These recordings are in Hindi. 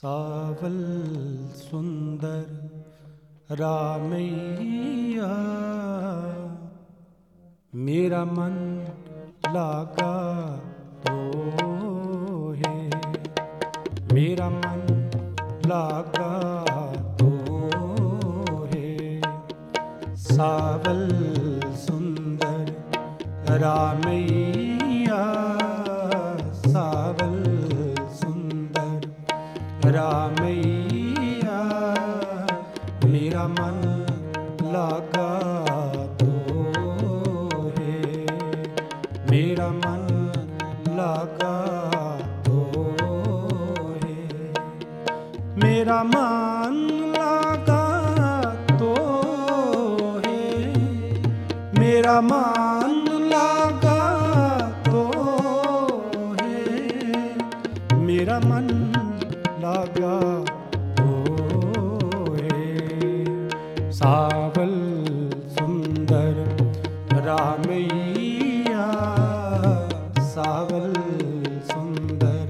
सावल सुंदर रामैया, मेरा मन लागा तो है, मेरा मन लागा तो है। सावल सुंदर रामैया, सावल सुंदर रामैया, मेरा मन लागा तो है, मेरा मन लागा तो है, मेरा मन लागा तो है, मेरा मन लागा तो है, मेरा मन लागा तो है। सावल सुंदर रामैया, सावल सुंदर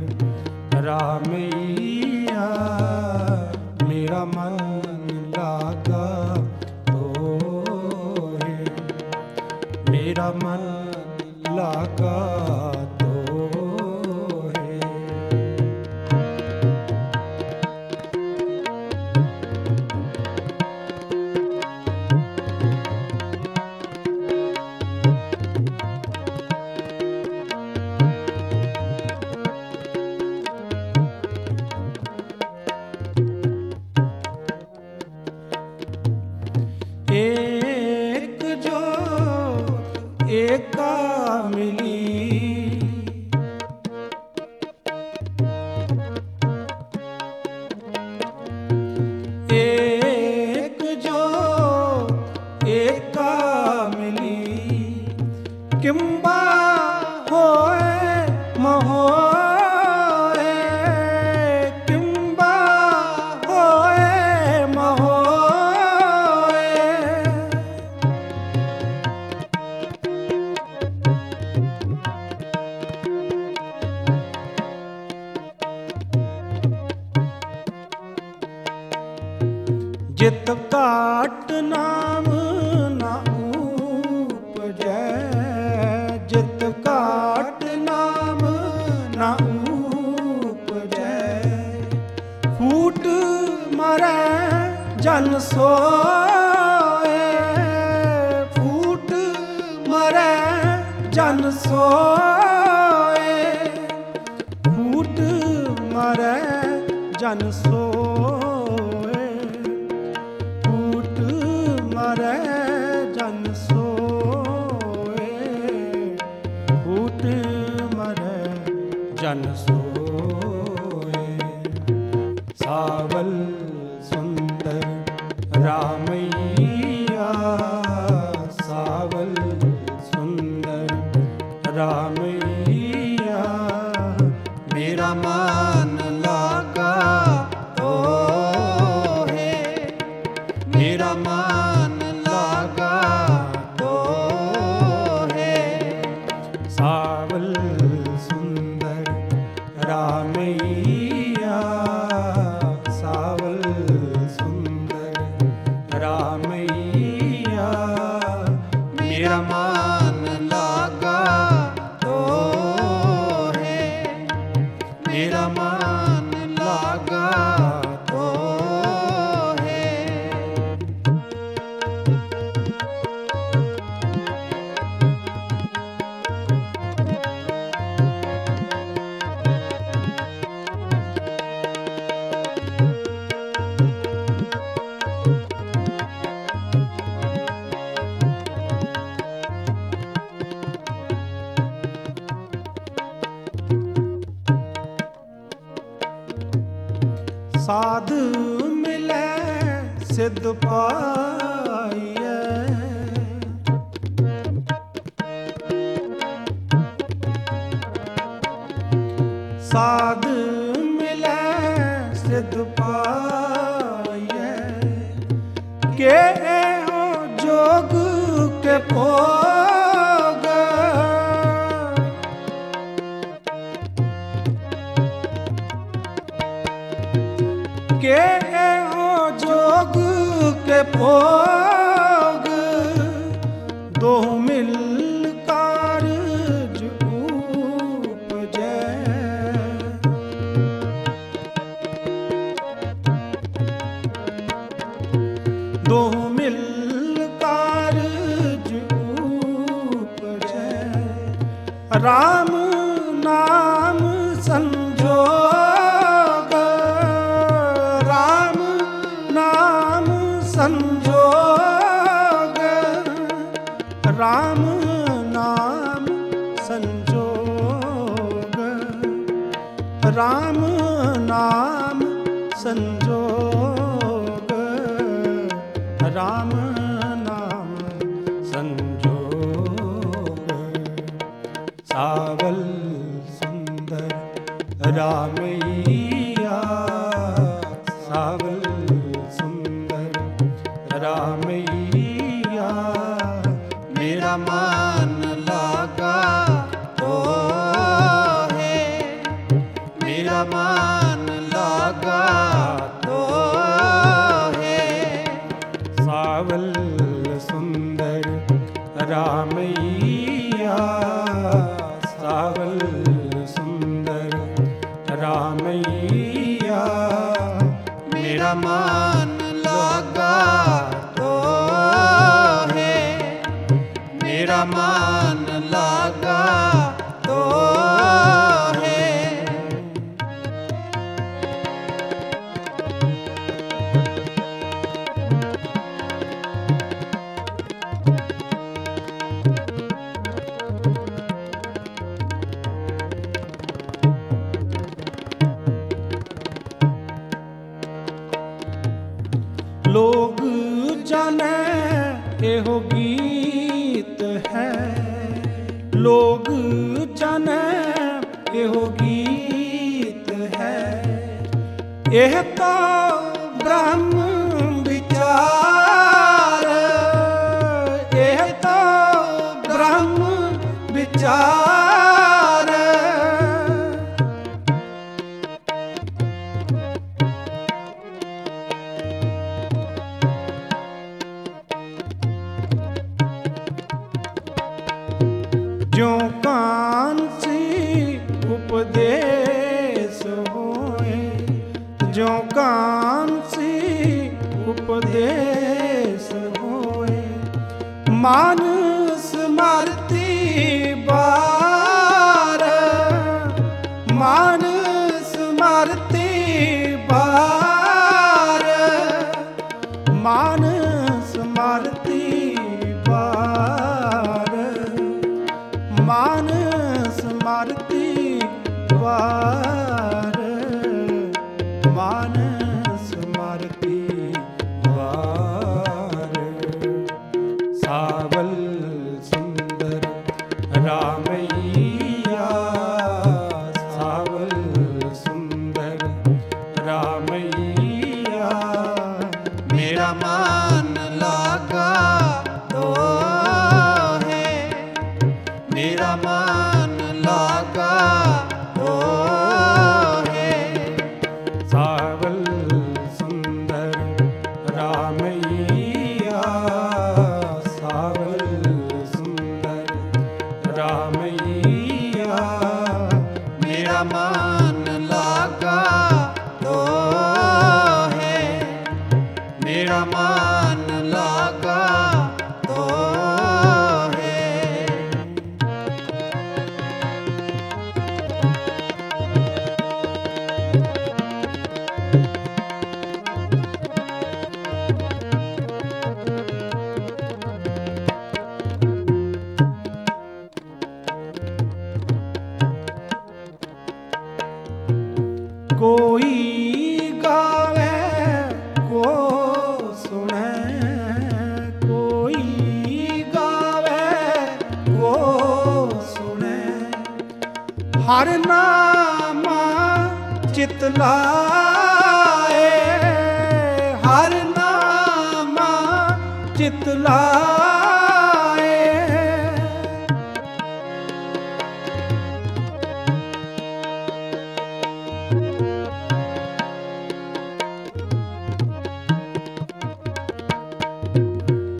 रामैया, मेरा मन लागा तो है, मेरा मन लागा तो है। एक जो एका मिली, एक जो एका मिली, किंबा होए महोए, किंबा होए महोए, जित काट नाम ना उपजै, जित काट नाम ना उपजै, फूट मरै जन सोए, फूट मरै जन सोए, फूट मरै जन सोए, फूट मरै जन सोए, फूट मरै जन सोए। सावल सुंदर रामैया, सावल सुंदर रामैया, मेरा मन लागा तो है, मेरा मन लागा तो है। सावल सुंदर रामैया, सावल सुंदर रामैया, मेरा मन लागा तो है, मेरा मन लागा तो है। साध मिले सिद्ध पाइए, साध मिले सिद्ध पाइए, के हो जोग के भोग, के हो जोग के भोग, दो मिल कारज उपजै। दो मिल कारज उपजै, राम नाम संजोग, राम नाम संजोग, राम नाम संजोग, राम नाम संजोग, राम नाम संजोग। सावल सुंदर रामैया, सावल सुंदर रामैया, मेरा मन लगा तो है, मेरा मन लगा तो है। सावल सुंदर रामैया, सावल सुंदर रामैया, मेरा मन लगा तो है, मेरा मन लगा तो है। लोग जाने एहो गीत है, लोग जाने एहो गीत है, यह तो ब्रह्म विचार, यह तो ब्रह्म विचार। ज्यों कांसी उपदेश होए, ज्यों कांसी उपदेश होए, मानस मारती बार, मानस मारती बार, मानस मारती बार, मानस मारती बार, मानस मारती बार। सावल सुंदर रामैया, सावल सुंदर रामैया, मेरा मन लगा तो है, मेरा मन लगा तो है। सावल सुंदर रामैया, सावल सुंदर रामैया, मेरा मन लगा तो है, मेरा मन लगा तो है। कोई गावे को सुने, कोई गावे को सुने, हर नामा चितलाए, हर नामा चितलाए।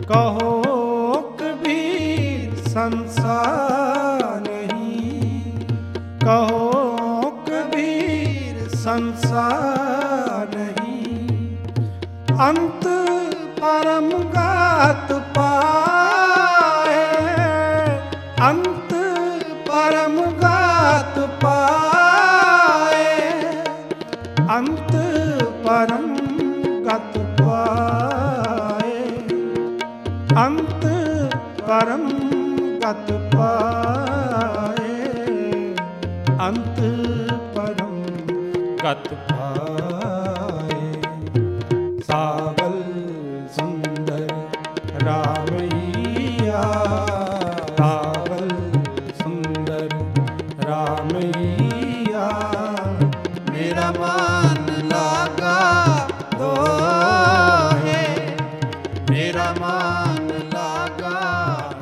कहो कबीर संसार नहीं, कहो कबीर संसार नहीं। अंत परम गात पाए, अंत परम गात पाए, अंत परम गत पाए, अंत परम गत पाए, अंत परम गत पाए। सावल सुंदर रामैया, सावल सुंदर रामैया, मेरा मन लागा दोहे, मेरा मन लागा